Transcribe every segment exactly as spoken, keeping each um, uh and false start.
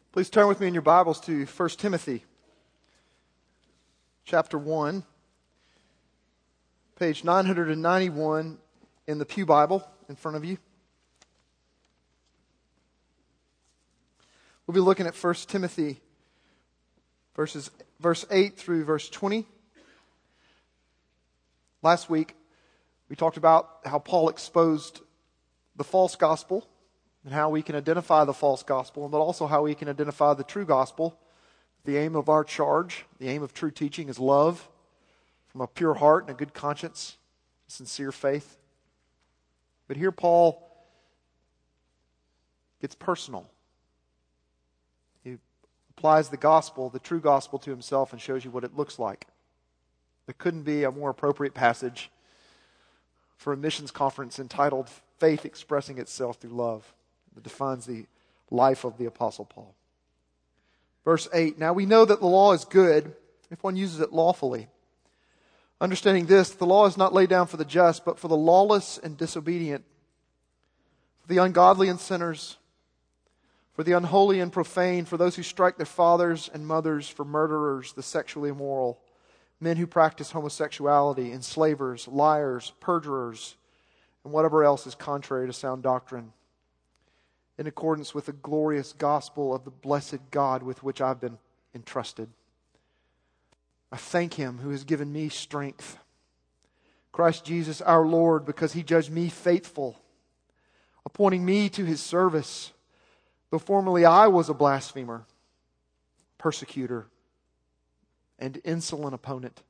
Please turn with me in your Bibles to First Timothy chapter one, page nine ninety-one in the Pew Bible in front of you. We'll be looking at First Timothy verses verse eight through verse twenty. Last week we talked about how Paul exposed the false gospel and how we can identify the false gospel, but also how we can identify the true gospel. The aim of our charge, the aim of true teaching is love from a pure heart and a good conscience, sincere faith. But here Paul gets personal. He applies the gospel, the true gospel, to himself and shows you what it looks like. There couldn't be a more appropriate passage for a missions conference entitled Faith Expressing Itself Through Love. That defines the life of the Apostle Paul. Verse eight, now we know that the law is good if one uses it lawfully. Understanding this, the law is not laid down for the just, but for the lawless and disobedient, for the ungodly and sinners, for the unholy and profane, for those who strike their fathers and mothers, for murderers, the sexually immoral, men who practice homosexuality, enslavers, liars, perjurers, and whatever else is contrary to sound doctrine, in accordance with the glorious gospel of the blessed God with which I've been entrusted. I thank Him who has given me strength, Christ Jesus our Lord, because He judged me faithful, appointing me to His service, though formerly I was a blasphemer, persecutor, and insolent opponent.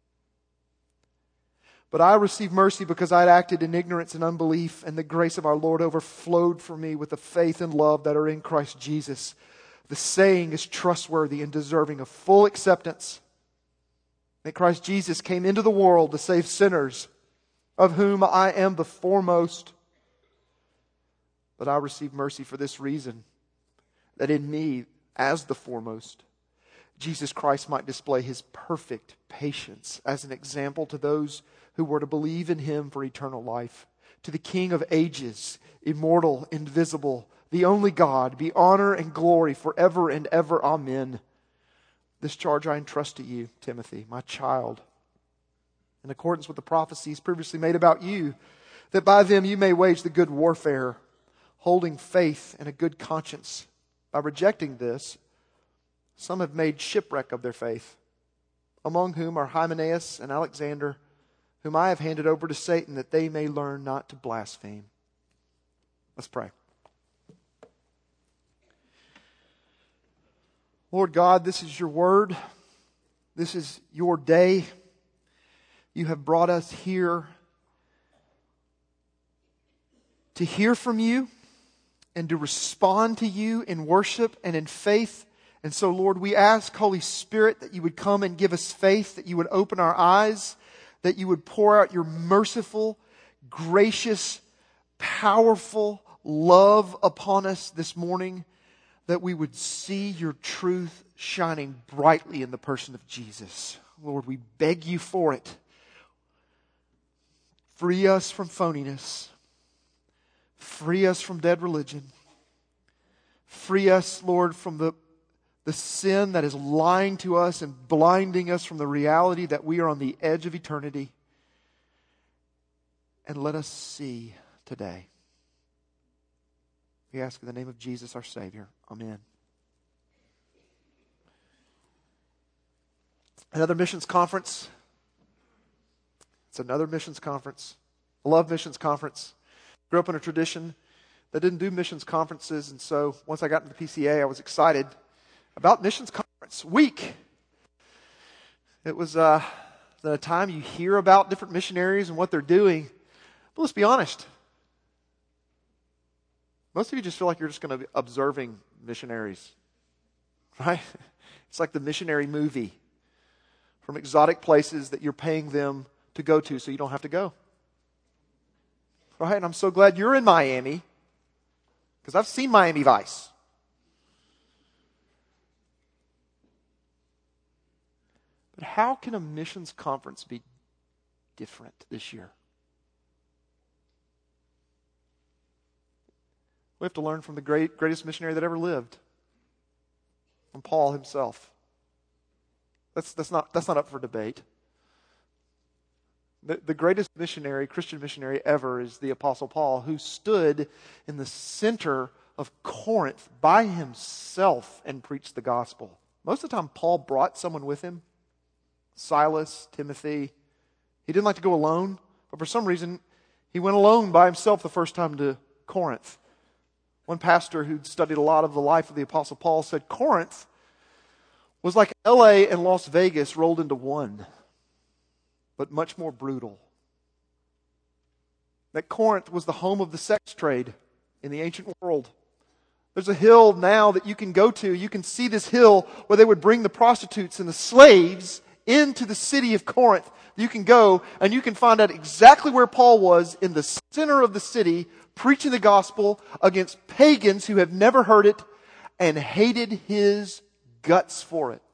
But I received mercy because I had acted in ignorance and unbelief, and the grace of our Lord overflowed for me with the faith and love that are in Christ Jesus. The saying is trustworthy and deserving of full acceptance, that Christ Jesus came into the world to save sinners, of whom I am the foremost. But I received mercy for this reason, that in me, as the foremost, Jesus Christ might display His perfect patience as an example to those who were to believe in Him for eternal life. To the King of ages, immortal, invisible, the only God, be honor and glory forever and ever. Amen. This charge I entrust to you, Timothy, my child, in accordance with the prophecies previously made about you, that by them you may wage the good warfare, holding faith and a good conscience. By rejecting this, some have made shipwreck of their faith, among whom are Hymenaeus and Alexander, whom I have handed over to Satan, that they may learn not to blaspheme. Let's pray. Lord God, this is your word. This is your day. You have brought us here to hear from you and to respond to you in worship and in faith. And so, Lord, we ask, Holy Spirit, that you would come and give us faith, that you would open our eyes, that you would pour out your merciful, gracious, powerful love upon us this morning, that we would see your truth shining brightly in the person of Jesus. Lord, we beg you for it. Free us from phoniness. Free us from dead religion. Free us, Lord, from the The sin that is lying to us and blinding us from the reality that we are on the edge of eternity. And let us see today. We ask in the name of Jesus our Savior. Amen. Another missions conference. It's another missions conference. I love missions conference. Grew up in a tradition that didn't do missions conferences. And so once I got into the P C A, I was excited about missions conference week. It was uh, the time you hear about different missionaries and what they're doing. But let's be honest. Most of you just feel like you're just going to be observing missionaries. Right? It's like the missionary movie from exotic places that you're paying them to go to so you don't have to go. Right? And I'm so glad you're in Miami because I've seen Miami Vice. But how can a missions conference be different this year? We have to learn from the great, greatest missionary that ever lived. from Paul himself. That's, that's, not, that's not up for debate. The, the greatest missionary, Christian missionary ever is the Apostle Paul, who stood in the center of Corinth by himself and preached the gospel. Most of the time, Paul brought someone with him. Silas, Timothy. He didn't like to go alone, but for some reason, he went alone by himself the first time to Corinth. One pastor who'd studied a lot of the life of the Apostle Paul said Corinth was like L A and Las Vegas rolled into one, but much more brutal. That Corinth was the home of the sex trade in the ancient world. There's a hill now that you can go to. You can see this hill where they would bring the prostitutes and the slaves into the city of Corinth. You can go and you can find out exactly where Paul was in the center of the city, preaching the gospel against pagans who have never heard it and hated his guts for it.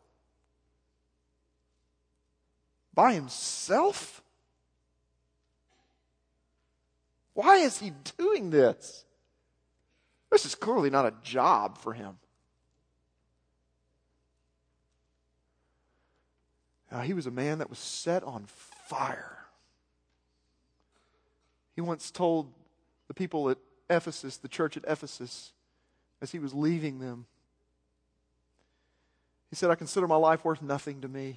By himself? Why is he doing this? This is clearly not a job for him. Now, he was a man that was set on fire. He once told the people at Ephesus, the church at Ephesus, as he was leaving them, he said, I consider my life worth nothing to me.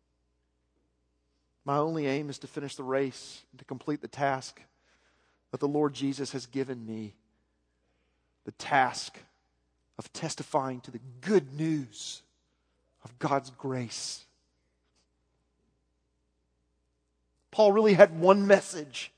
My only aim is to finish the race and to complete the task that the Lord Jesus has given me. The task of testifying to the good news of God's grace. Paul really had one message.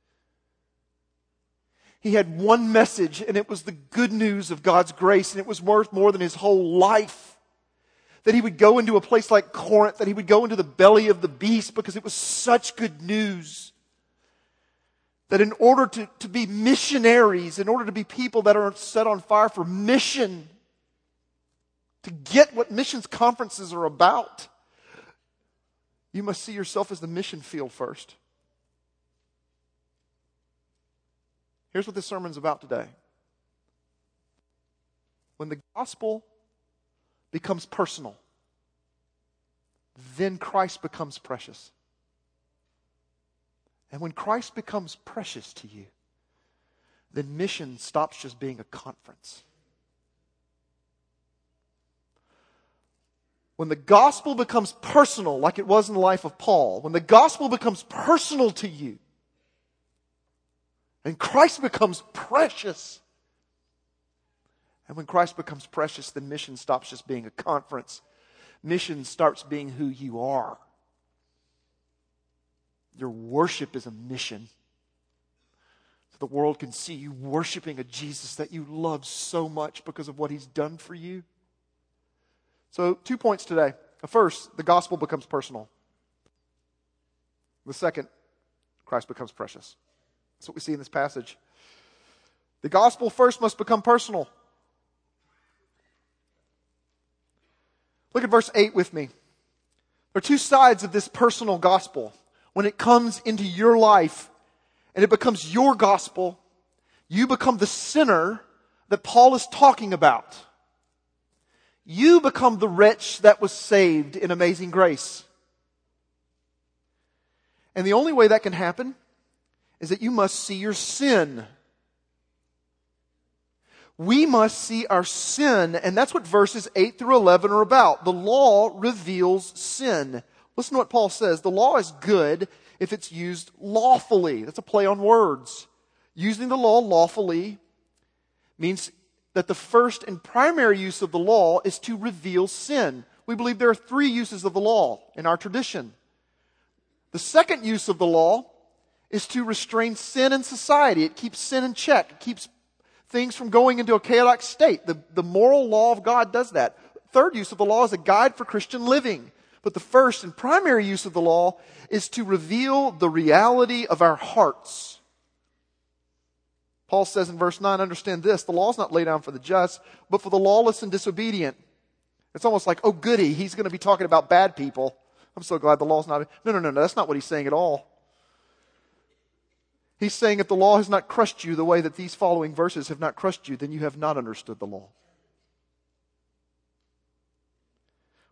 He had one message, and it was the good news of God's grace, and it was worth more than his whole life. That he would go into a place like Corinth, that he would go into the belly of the beast because it was such good news. That in order to, to be missionaries, in order to be people that are set on fire for mission, to get what missions conferences are about, you must see yourself as the mission field first. Here's what this sermon's about today. When the gospel becomes personal, then Christ becomes precious. And when Christ becomes precious to you, then mission stops just being a conference. When the gospel becomes personal, like it was in the life of Paul, when the gospel becomes personal to you, and Christ becomes precious, and when Christ becomes precious, then mission stops just being a conference. Mission starts being who you are. Your worship is a mission. So the world can see you worshiping a Jesus that you love so much because of what he's done for you. So, two points today. First, the gospel becomes personal. The second, Christ becomes precious. That's what we see in this passage. The gospel first must become personal. Look at verse eight with me. There are two sides of this personal gospel. When it comes into your life and it becomes your gospel, you become the sinner that Paul is talking about. You become the wretch that was saved in amazing grace. And the only way that can happen is that you must see your sin. We must see our sin, and that's what verses eight through eleven are about. The law reveals sin. Listen to what Paul says. The law is good if it's used lawfully. That's a play on words. Using the law lawfully means that the first and primary use of the law is to reveal sin. We believe there are three uses of the law in our tradition. The second use of the law is to restrain sin in society. It keeps sin in check. It keeps things from going into a chaotic state. The, the moral law of God does that. Third use of the law is a guide for Christian living. But the first and primary use of the law is to reveal the reality of our hearts. Paul says in verse nine, understand this, the law is not laid down for the just, but for the lawless and disobedient. It's almost like, oh goody, he's going to be talking about bad people. I'm so glad the law's not... No, no, no, no, that's not what he's saying at all. He's saying if the law has not crushed you the way that these following verses have not crushed you, then you have not understood the law.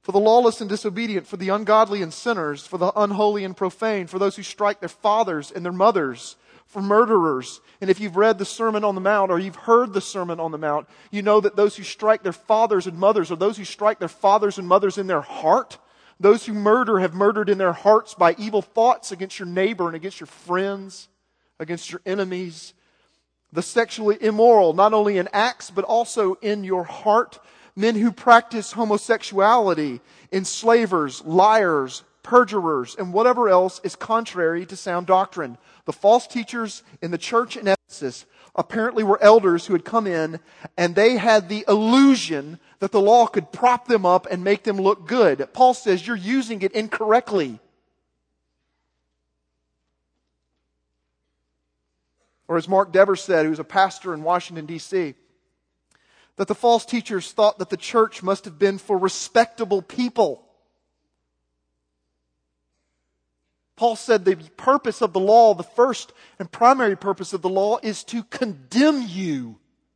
for the lawless and disobedient, for the ungodly and sinners, for the unholy and profane, for those who strike their fathers and their mothers, for murderers. And if you've read the Sermon on the Mount or you've heard the Sermon on the Mount, you know that those who strike their fathers and mothers are those who strike their fathers and mothers in their heart. Those who murder have murdered in their hearts by evil thoughts against your neighbor and against your friends, against your enemies. The sexually immoral, not only in acts but also in your heart. Men who practice homosexuality, enslavers, liars, perjurers, and whatever else is contrary to sound doctrine. The false teachers in the church in Ephesus apparently were elders who had come in, and they had the illusion that the law could prop them up and make them look good. Paul says you're using it incorrectly. Or as Mark Devers said, who was a pastor in Washington, D C, that the false teachers thought that the church must have been for respectable people. Paul said the purpose of the law, the first and primary purpose of the law, is to condemn you.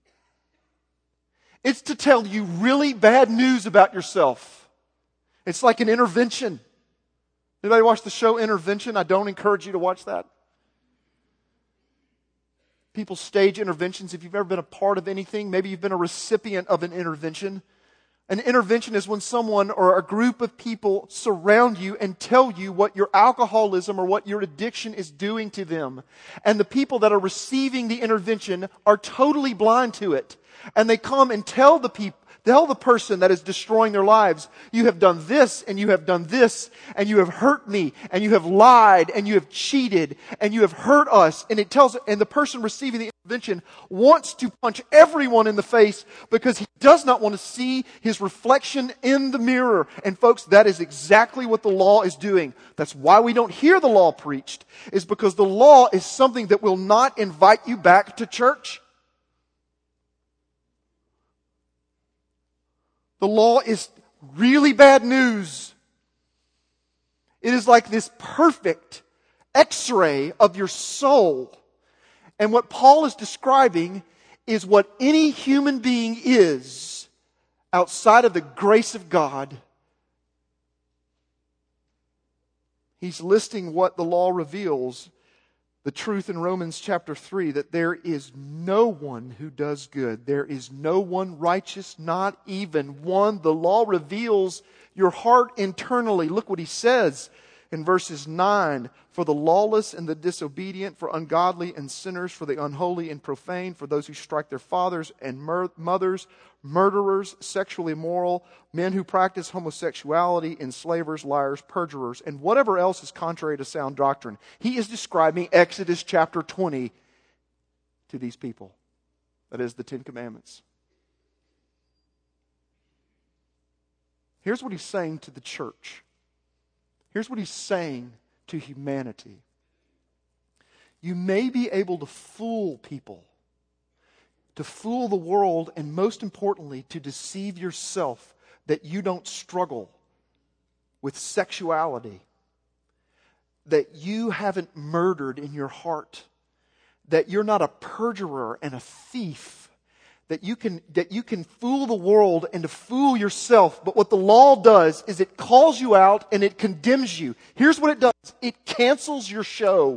It's to tell you really bad news about yourself. It's like an intervention. Anybody watch the show Intervention? I don't encourage you to watch that. People stage interventions. If you've ever been a part of anything, maybe you've been a recipient of an intervention. An intervention is when someone or a group of people surround you and tell you what your alcoholism or what your addiction is doing to them. And the people that are receiving the intervention are totally blind to it. And they come and tell the people, tell the person that is destroying their lives, you have done this, and you have done this, and you have hurt me, and you have lied, and you have cheated, and you have hurt us. And it tells, and the person receiving the intervention wants to punch everyone in the face because he does not want to see his reflection in the mirror. And folks, that is exactly what the law is doing. That's why we don't hear the law preached, is because the law is something that will not invite you back to church. The law is really bad news. It is like this perfect X-ray of your soul. And what Paul is describing is what any human being is outside of the grace of God. He's listing what the law reveals. The truth in Romans chapter three, that there is no one who does good. There is no one righteous, not even one. The law reveals your heart internally. Look what he says in verses nine. For the lawless and the disobedient, for ungodly and sinners, for the unholy and profane, for those who strike their fathers and mur- mothers, murderers, sexually immoral, men who practice homosexuality, enslavers, liars, perjurers, and whatever else is contrary to sound doctrine. He is describing Exodus chapter twenty to these people. That is the Ten Commandments. Here's what he's saying to the church. Here's what he's saying to humanity. You may be able to fool people, to fool the world, and most importantly, to deceive yourself that you don't struggle with sexuality, that you haven't murdered in your heart, that you're not a perjurer and a thief, that you can that you can fool the world and to fool yourself. But what the law does is it calls you out and it condemns you. Here's what it does. It cancels your show.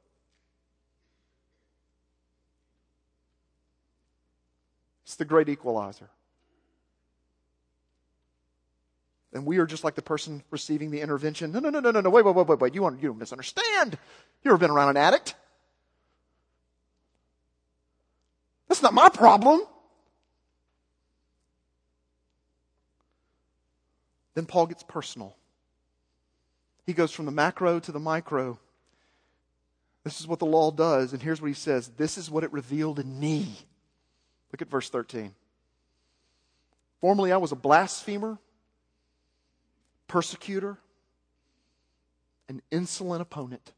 It's the great equalizer. And we are just like the person receiving the intervention. No, no, no, no, no, no. Wait, wait, wait, wait, wait. You want you don't misunderstand. You ever been around an addict? That's not my problem. Then Paul gets personal. He goes from the macro to the micro. This is what the law does, and here's what he says. This is what it revealed in me. Look at verse thirteen. Formerly I was a blasphemer, persecutor, an insolent opponent.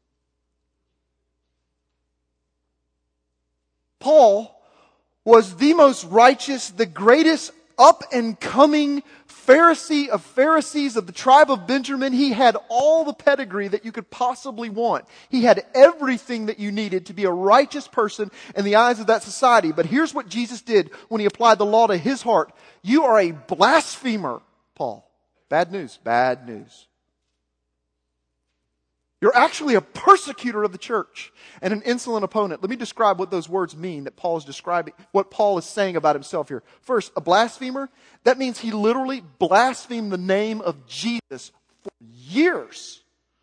Paul was the most righteous, the greatest up-and-coming Pharisee of Pharisees of the tribe of Benjamin. He had all the pedigree that you could possibly want. He had everything that you needed to be a righteous person in the eyes of that society. But here's what Jesus did when he applied the law to his heart. You are a blasphemer, Paul. Bad news, bad news. You're actually a persecutor of the church and an insolent opponent. Let me describe what those words mean that Paul is describing, what Paul is saying about himself here. First, a blasphemer, that means he literally blasphemed the name of Jesus for years.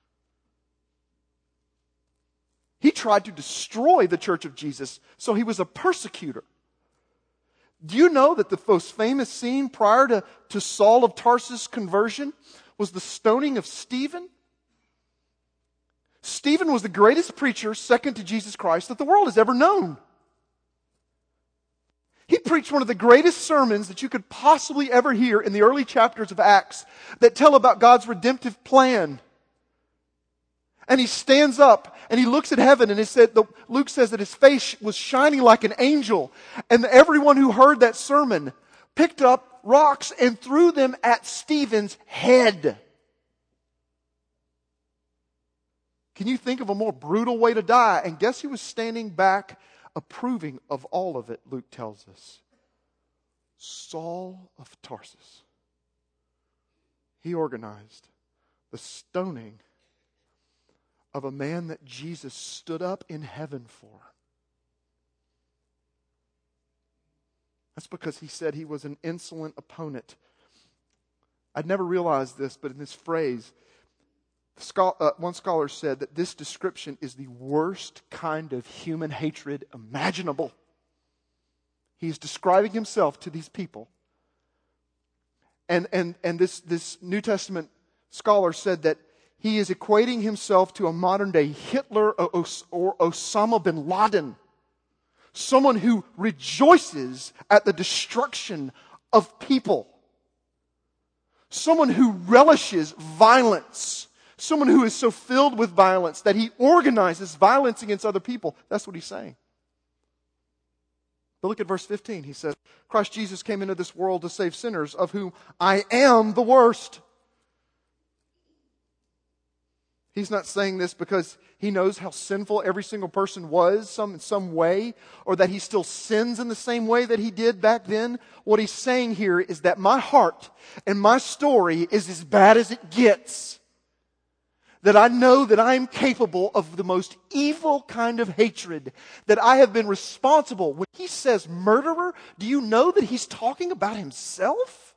He tried to destroy the church of Jesus, so he was a persecutor. Do you know that the most famous scene prior to, to Saul of Tarsus' conversion was the stoning of Stephen? Stephen was the greatest preacher, second to Jesus Christ, that the world has ever known. He preached one of the greatest sermons that you could possibly ever hear in the early chapters of Acts that tell about God's redemptive plan. And he stands up and he looks at heaven, and it said, the, Luke says that his face was shining like an angel. And everyone who heard that sermon picked up rocks and threw them at Stephen's head. Can you think of a more brutal way to die? And guess who was standing back approving of all of it, Luke tells us? Saul of Tarsus. He organized the stoning of a man that Jesus stood up in heaven for. That's because he said he was an insolent opponent. I'd never realized this, but in this phrase, one scholar said that this description is the worst kind of human hatred imaginable. He's describing himself to these people. And, and, and this, this New Testament scholar said that he is equating himself to a modern day Hitler or, or Osama bin Laden. Someone who rejoices at the destruction of people. Someone who relishes violence. Someone who is so filled with violence that he organizes violence against other people. That's what he's saying. But look at verse fifteen. He says, Christ Jesus came into this world to save sinners, of whom I am the worst. He's not saying this because he knows how sinful every single person was some, in some way, or that he still sins in the same way that he did back then. What he's saying here is that my heart and my story is as bad as it gets. That I know that I am capable of the most evil kind of hatred. That I have been responsible. When he says murderer, do you know that he's talking about himself?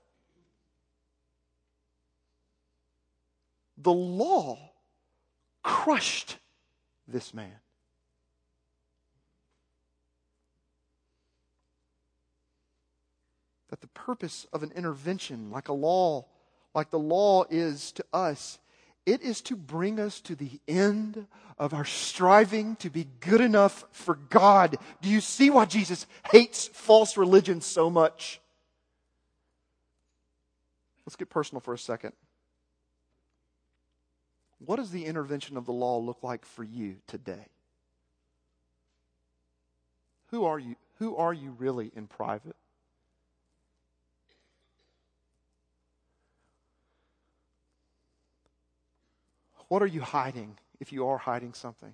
The law crushed this man. That the purpose of an intervention, like a law, like the law is to us, it is to bring us to the end of our striving to be good enough for God. Do you see why Jesus hates false religion so much? Let's get personal for a second. What does the intervention of the law look like for you today? Who are you? Who are you really in private? What are you hiding, if you are hiding something?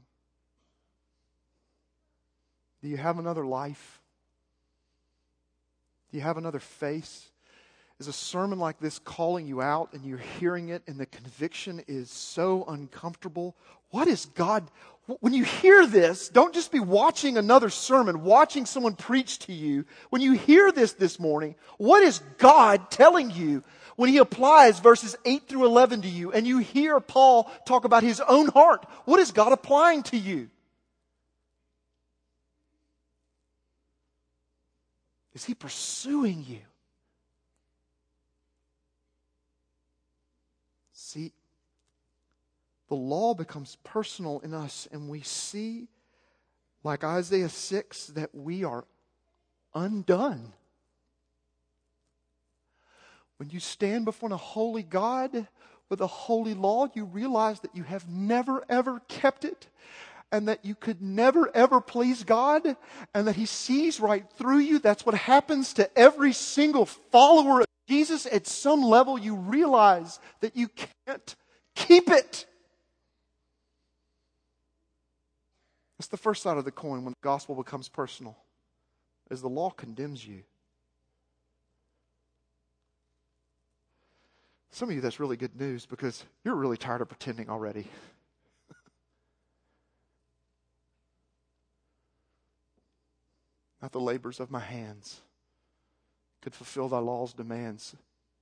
Do you have another life? Do you have another face? Is a sermon like this calling you out and you're hearing it and the conviction is so uncomfortable? What is God... When you hear this, don't just be watching another sermon, watching someone preach to you. When you hear this this morning, what is God telling you when He applies verses eight through eleven to you and you hear Paul talk about his own heart? What is God applying to you? Is He pursuing you? See, the law becomes personal in us, and we see, like Isaiah six, that we are undone. When you stand before a holy God with a holy law, you realize that you have never ever kept it, and that you could never ever please God, and that He sees right through you. That's what happens to every single follower of Jesus. At some level, you realize that you can't keep it. That's the first side of the coin when the gospel becomes personal, is the law condemns you. Some of you, that's really good news because you're really tired of pretending already. Not the labors of my hands could fulfill thy law's demands.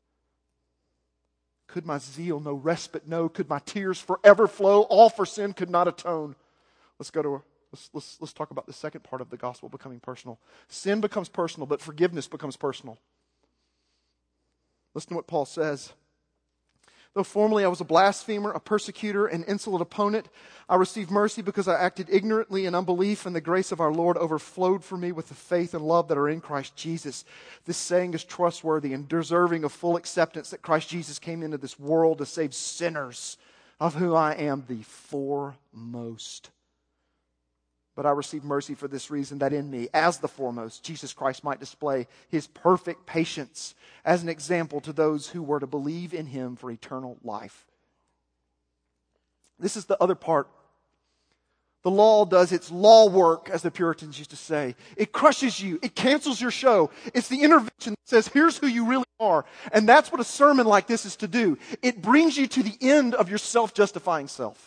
Could my zeal no respite know? Could my tears forever flow? All for sin could not atone. Let's go to let's let's let's talk about the second part of the gospel becoming personal. Sin becomes personal, but forgiveness becomes personal. Listen to what Paul says. Though formerly I was a blasphemer, a persecutor, an insolent opponent, I received mercy because I acted ignorantly in unbelief, and the grace of our Lord overflowed for me with the faith and love that are in Christ Jesus. This saying is trustworthy and deserving of full acceptance that Christ Jesus came into this world to save sinners, of whom I am the foremost. But I received mercy for this reason, that in me, as the foremost, Jesus Christ might display His perfect patience as an example to those who were to believe in Him for eternal life. This is the other part. The law does its law work, as the Puritans used to say. It crushes you. It cancels your show. It's the intervention that says, here's who you really are. And that's what a sermon like this is to do. It brings you to the end of your self-justifying self.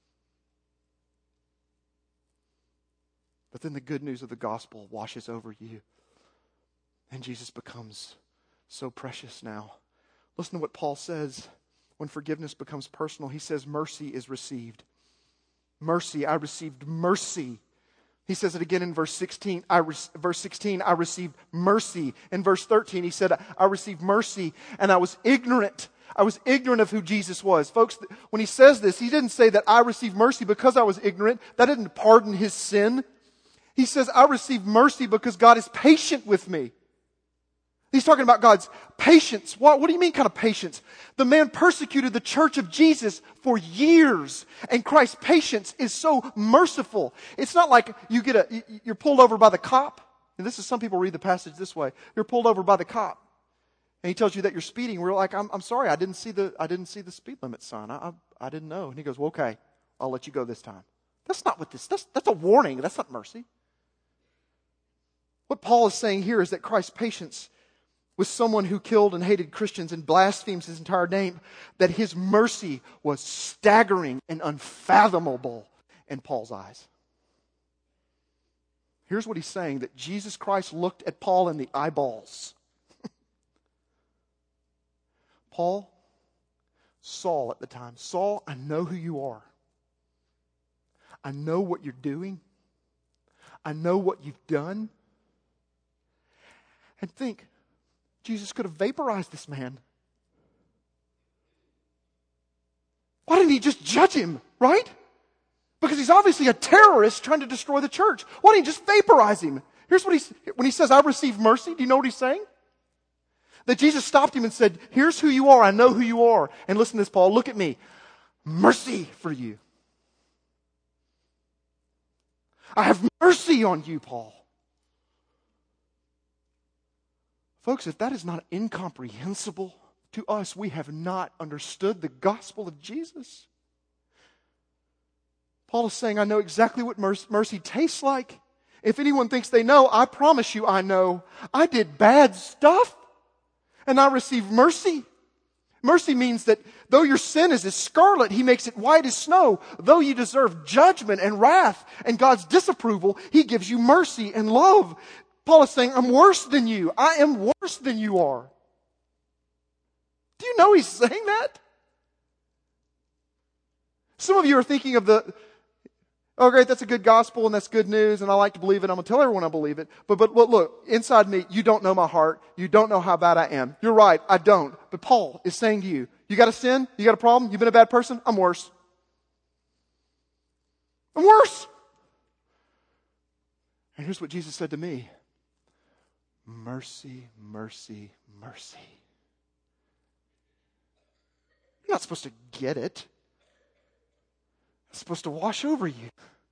But then the good news of the gospel washes over you. And Jesus becomes so precious now. Listen to what Paul says when forgiveness becomes personal. He says, mercy is received. Mercy, I received mercy. He says it again in verse sixteen. I re- verse sixteen, I received mercy. In verse thirteen, he said, I received mercy and I was ignorant. I was ignorant of who Jesus was. Folks, when he says this, he didn't say that I received mercy because I was ignorant. That didn't pardon his sin. He says, I received mercy because God is patient with me. He's talking about God's patience. What, what do you mean kind of patience? The man persecuted the church of Jesus for years. And Christ's patience is so merciful. It's not like you get a, you're pulled over by the cop. And this is, some people read the passage this way. You're pulled over by the cop. And he tells you that you're speeding. We're like, I'm, I'm sorry, I didn't see the, I didn't see the speed limit sign. I, I, I didn't know. And he goes, well, okay, I'll let you go this time. That's not what this, that's, that's a warning. That's not mercy. What Paul is saying here is that Christ's patience with someone who killed and hated Christians and blasphemes His entire name, that His mercy was staggering and unfathomable in Paul's eyes. Here's what he's saying, that Jesus Christ looked at Paul in the eyeballs. Paul, Saul at the time, Saul, I know who you are. I know what you're doing. I know what you've done. And think, Jesus could have vaporized this man. Why didn't He just judge him, right? Because he's obviously a terrorist trying to destroy the church. Why didn't He just vaporize him? Here's what he's, when he says, I received mercy, do you know what he's saying? That Jesus stopped him and said, here's who you are, I know who you are. And listen to this, Paul, look at me. Mercy for you. I have mercy on you, Paul. Folks, if that is not incomprehensible to us, we have not understood the gospel of Jesus. Paul is saying, I know exactly what mercy tastes like. If anyone thinks they know, I promise you I know. I did bad stuff, and I received mercy. Mercy means that though your sin is as scarlet, He makes it white as snow. Though you deserve judgment and wrath and God's disapproval, He gives you mercy and love. Paul is saying, I'm worse than you. I am worse than you are. Do you know he's saying that? Some of you are thinking of the, oh great, that's a good gospel and that's good news and I like to believe it. I'm going to tell everyone I believe it. But, but look, look, inside me, you don't know my heart. You don't know how bad I am. You're right, I don't. But Paul is saying to you, you got a sin? You got a problem? You've been a bad person? I'm worse. I'm worse. And here's what Jesus said to me. Mercy, mercy, mercy. You're not supposed to get it. It's supposed to wash over you.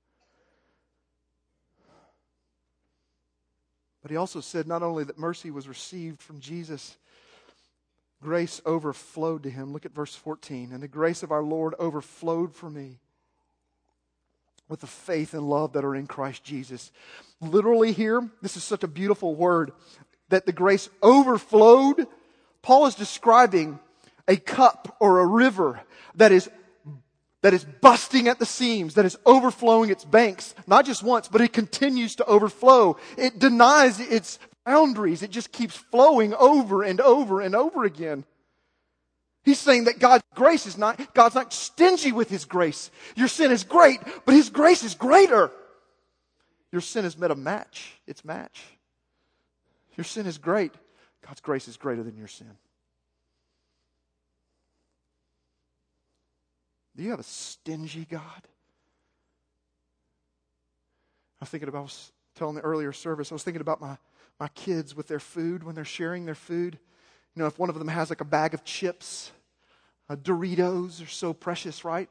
But he also said not only that mercy was received from Jesus, grace overflowed to him. Look at verse fourteen. And the grace of our Lord overflowed for me with the faith and love that are in Christ Jesus. Literally here, this is such a beautiful word, that the grace overflowed. Paul is describing a cup or a river that is that is busting at the seams, that is overflowing its banks, not just once, but it continues to overflow. It denies its boundaries. It just keeps flowing over and over and over again. He's saying that God's grace is not, God's not stingy with His grace. Your sin is great, but His grace is greater. Your sin has met a match. It's match. Your sin is great. God's grace is greater than your sin. Do you have a stingy God? I was thinking about, I was telling the earlier service, I was thinking about my, my kids with their food, when they're sharing their food. You know, if one of them has like a bag of chips, uh, Doritos are so precious, right?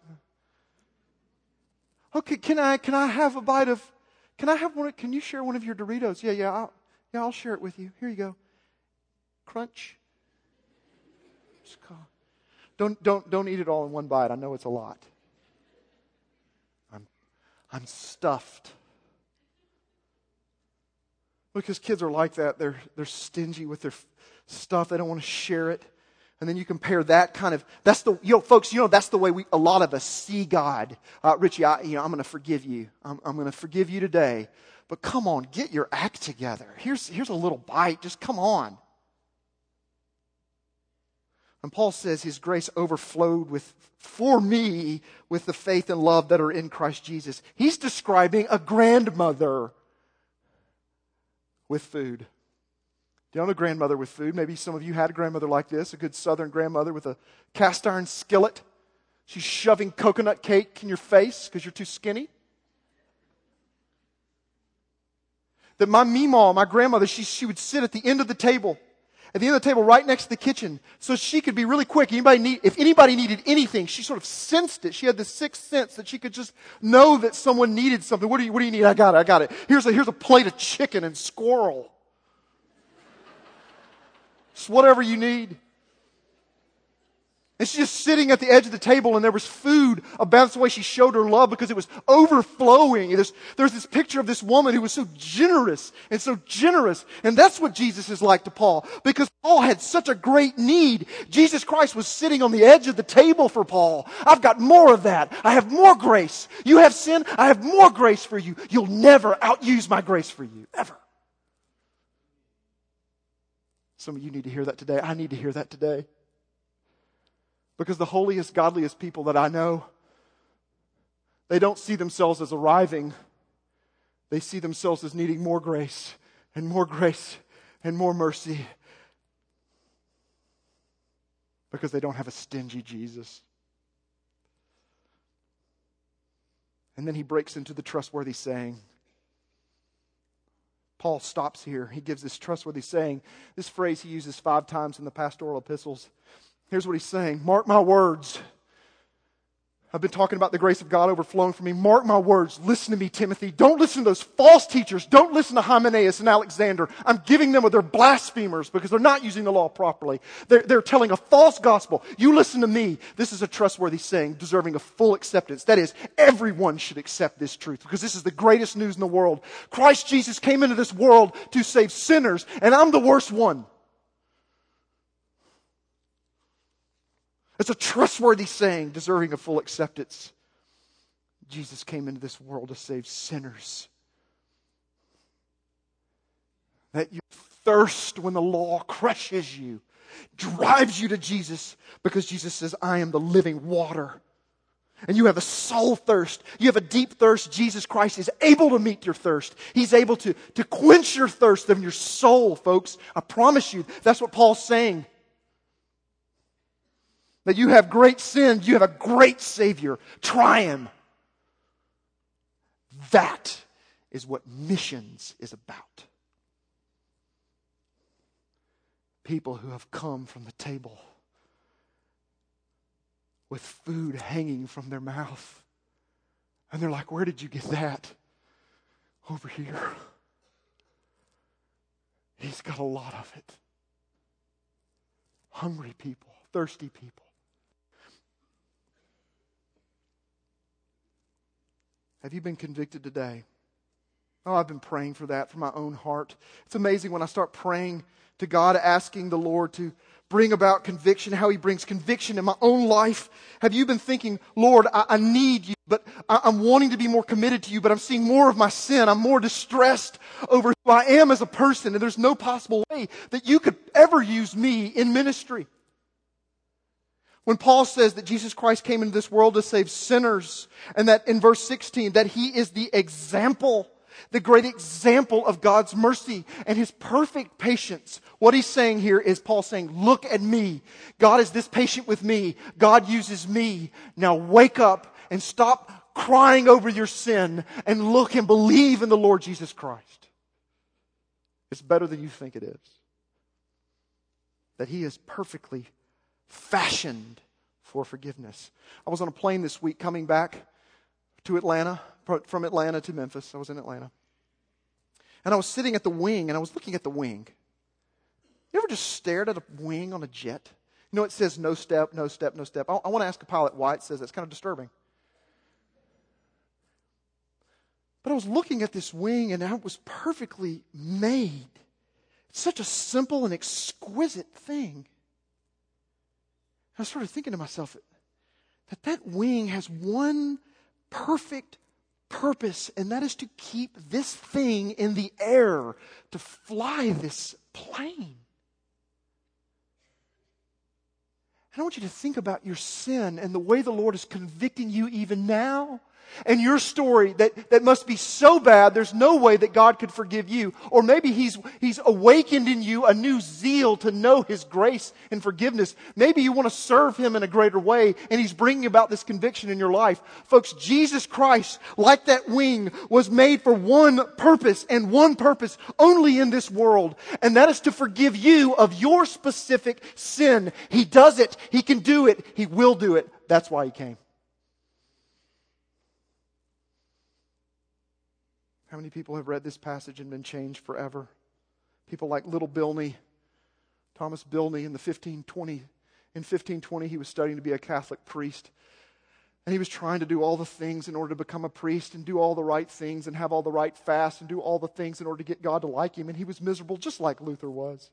Okay, can I can I have a bite of, can I have one, can you share one of your Doritos? Yeah, yeah, I'll, yeah, I'll share it with you. Here you go. Crunch. Just call. Don't, don't, don't eat it all in one bite. I know it's a lot. I'm, I'm stuffed. Because kids are like that. They're, they're stingy with their stuff. They don't want to share it. And then you compare that kind of, that's the, you know, folks, you know, that's the way we, a lot of us see God. Uh, Richie, I, you know, I'm going to forgive you. I'm, I'm going to forgive you today. But come on, get your act together. Here's, here's a little bite. Just come on. And Paul says His grace overflowed with, for me, with the faith and love that are in Christ Jesus. He's describing a grandmother with food. Do you know a grandmother with food? Maybe some of you had a grandmother like this, a good southern grandmother with a cast iron skillet. She's shoving coconut cake in your face because you're too skinny. That my meemaw, my grandmother, she, she would sit at the end of the table. At the end of the table, right next to the kitchen, so she could be really quick. Anybody need, if anybody needed anything, she sort of sensed it. She had this sixth sense that she could just know that someone needed something. What do you, what do you need? I got it, I got it. Here's a, here's a plate of chicken and squirrel. Just whatever you need. And she's just sitting at the edge of the table, and there was food about. That's the way she showed her love, because it was overflowing. There's, there's this picture of this woman who was so generous and so generous. And that's what Jesus is like to Paul, because Paul had such a great need. Jesus Christ was sitting on the edge of the table for Paul. I've got more of that. I have more grace. You have sin. I have more grace for you. You'll never outuse my grace for you. Ever. Some of you need to hear that today. I need to hear that today. Because the holiest, godliest people that I know, they don't see themselves as arriving. They see themselves as needing more grace and more grace and more mercy. Because they don't have a stingy Jesus. And then he breaks into the trustworthy saying. Paul stops here. He gives this trustworthy saying. This phrase he uses five times in the pastoral epistles. Here's what he's saying. Mark my words. I've been talking about the grace of God overflowing for me. Mark my words. Listen to me, Timothy. Don't listen to those false teachers. Don't listen to Hymenaeus and Alexander. I'm giving them with their blasphemers because they're not using the law properly. They're, they're telling a false gospel. You listen to me. This is a trustworthy saying, deserving of full acceptance. That is, everyone should accept this truth because this is the greatest news in the world. Christ Jesus came into this world to save sinners, and I'm the worst one. It's a trustworthy saying, deserving of full acceptance. Jesus came into this world to save sinners. That you thirst when the law crushes you, drives you to Jesus, because Jesus says, I am the living water. And you have a soul thirst. You have a deep thirst. Jesus Christ is able to meet your thirst. He's able to, to quench your thirst of your soul, folks. I promise you, that's what Paul's saying. That you have great sins, you have a great Savior. Try Him. That is what missions is about. People who have come from the table with food hanging from their mouth. And they're like, where did you get that? Over here. He's got a lot of it. Hungry people, thirsty people. Have you been convicted today? Oh, I've been praying for that for my own heart. It's amazing when I start praying to God, asking the Lord to bring about conviction, how He brings conviction in my own life? Have you been thinking, Lord, I, I need You, but I, I'm wanting to be more committed to You, but I'm seeing more of my sin. I'm more distressed over who I am as a person, and there's no possible way that You could ever use me in ministry. When Paul says that Jesus Christ came into this world to save sinners, and that in verse sixteen, that He is the example, the great example of God's mercy and His perfect patience. What he's saying here is Paul saying, look at me. God is this patient with me. God uses me. Now wake up and stop crying over your sin and look and believe in the Lord Jesus Christ. It's better than you think it is. That He is perfectly fashioned for forgiveness. I was on a plane this week coming back to Atlanta, from Atlanta to Memphis. I was in Atlanta. And I was sitting at the wing, and I was looking at the wing. You ever just stared at a wing on a jet? You know, it says no step, no step, no step. I, I want to ask a pilot why it says that. It's kind of disturbing. But I was looking at this wing, and it was perfectly made. It's such a simple and exquisite thing. I started thinking to myself that that wing has one perfect purpose, and that is to keep this thing in the air, to fly this plane. And I want you to think about your sin and the way the Lord is convicting you even now. And your story that, that must be so bad, there's no way that God could forgive you. Or maybe He's, He's awakened in you a new zeal to know His grace and forgiveness. Maybe you want to serve Him in a greater way, and He's bringing about this conviction in your life. Folks, Jesus Christ, like that wing, was made for one purpose, and one purpose only in this world. And that is to forgive you of your specific sin. He does it. He can do it. He will do it. That's why He came. How many people have read this passage and been changed forever? People like little Bilney, Thomas Bilney in the fifteen twenty. In fifteen twenty, he was studying to be a Catholic priest. And he was trying to do all the things in order to become a priest and do all the right things and have all the right fasts and do all the things in order to get God to like him. And he was miserable just like Luther was.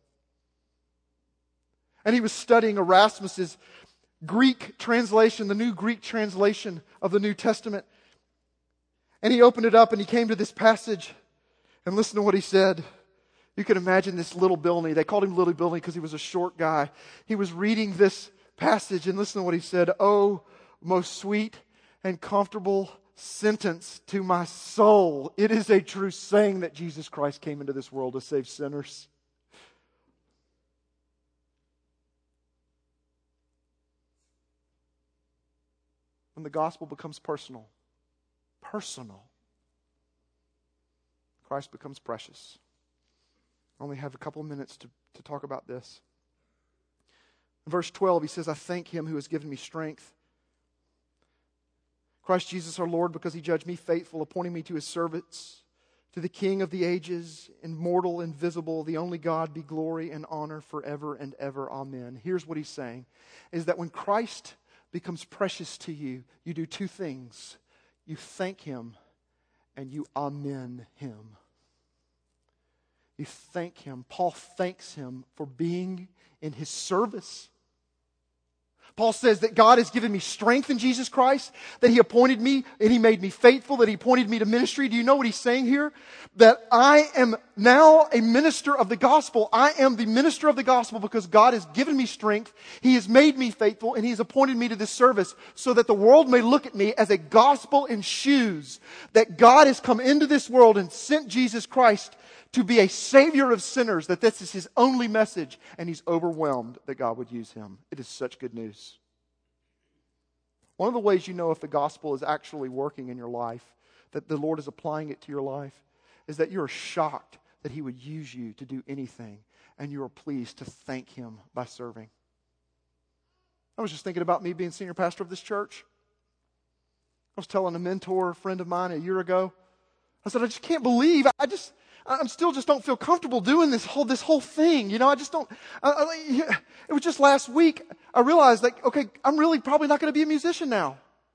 And he was studying Erasmus's Greek translation, the new Greek translation of the New Testament. And he opened it up and he came to this passage. And listen to what he said. You can imagine this little Bilney. They called him Little Bilney because he was a short guy. He was reading this passage and listen to what he said. Oh, most sweet and comfortable sentence to my soul. It is a true saying that Jesus Christ came into this world to save sinners. When the gospel becomes personal, personal, Christ becomes precious. I only have a couple of minutes to, to talk about this. In verse twelve, he says, I thank Him who has given me strength. Christ Jesus our Lord, because He judged me faithful, appointing me to His service, to the King of the ages, immortal, invisible, the only God, be glory and honor forever and ever. Amen. Here's what he's saying, is that when Christ becomes precious to you, you do two things. You thank Him and you amen Him. You thank Him. Paul thanks Him for being in His service. Paul says that God has given me strength in Jesus Christ, that He appointed me and He made me faithful, that He appointed me to ministry. Do you know what he's saying here? That I am now a minister of the gospel. I am the minister of the gospel because God has given me strength. He has made me faithful and He has appointed me to this service so that the world may look at me as a gospel in shoes. That God has come into this world and sent Jesus Christ to be a savior of sinners, that this is His only message, and He's overwhelmed that God would use Him. It is such good news. One of the ways you know if the gospel is actually working in your life, that the Lord is applying it to your life, is that you're shocked that He would use you to do anything, and you are pleased to thank Him by serving. I was just thinking about me being senior pastor of this church. I was telling a mentor, a friend of mine a year ago, I said, I just can't believe, I just... I still just don't feel comfortable doing this whole this whole thing. You know, I just don't. I, I, it was just last week I realized that, okay, I'm really probably not going to be a musician now.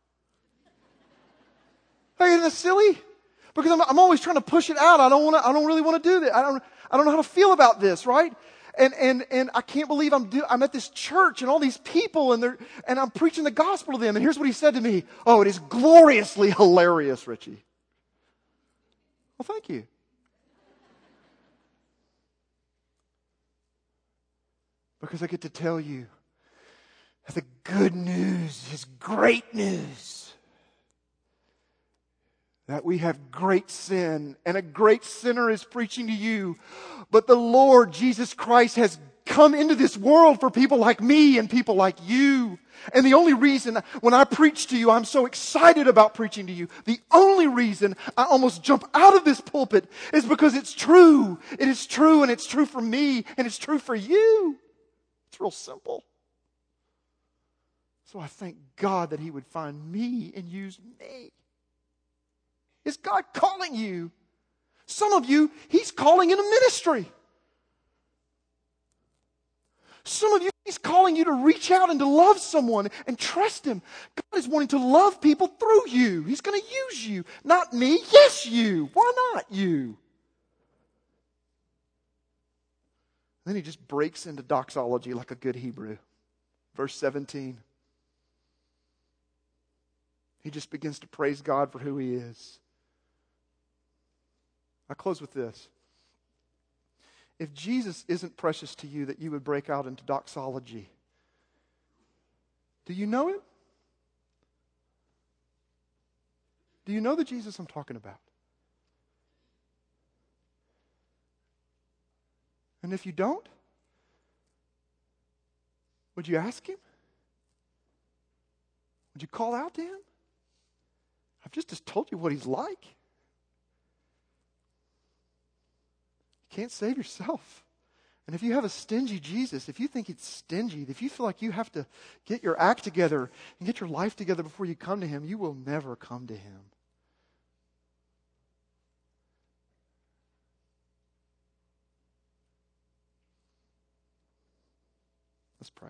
Hey, isn't that silly? Because I'm, I'm always trying to push it out. I don't want to. I don't really want to do that. I don't. I don't know how to feel about this, right? And, and, and I can't believe I'm, do, I'm at this church and all these people and they're, and I'm preaching the gospel to them. And here's what he said to me. Oh, it is gloriously hilarious, Richie. Well, thank you. Because I get to tell you that the good news is great news. That we have great sin and a great sinner is preaching to you. But the Lord Jesus Christ has come into this world for people like me and people like you. And the only reason when I preach to you, I'm so excited about preaching to you. The only reason I almost jump out of this pulpit is because it's true. It is true, and it's true for me and it's true for you. It's real simple. So I thank God that He would find me and use me. Is God calling you? Some of you, He's calling in a ministry. Some of you, He's calling you to reach out and to love someone and trust Him. God is wanting to love people through you. He's going to use you. Not me, yes you. Why not you? Then He just breaks into doxology like a good Hebrew. Verse seventeen. He just begins to praise God for who He is. I close with this. If Jesus isn't precious to you that you would break out into doxology, do you know Him? Do you know the Jesus I'm talking about? And if you don't, would you ask Him? Would you call out to Him? I've just, just told you what He's like. You can't save yourself. And if you have a stingy Jesus, if you think it's stingy, if you feel like you have to get your act together and get your life together before you come to Him, you will never come to Him. Let's pray.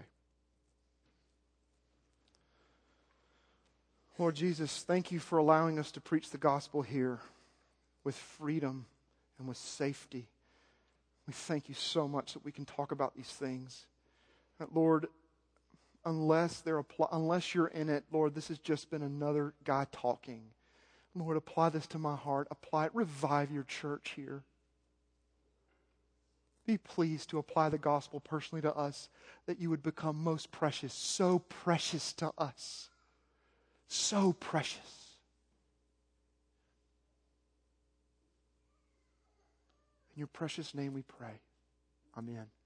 Lord Jesus, thank You for allowing us to preach the gospel here with freedom and with safety. We thank You so much that we can talk about these things. That, Lord, unless they're apply, unless You're in it, Lord, this has just been another guy talking. Lord, apply this to my heart. Apply it. Revive Your church here. Be pleased to apply the gospel personally to us, that You would become most precious, so precious to us. So precious. In Your precious name we pray. Amen.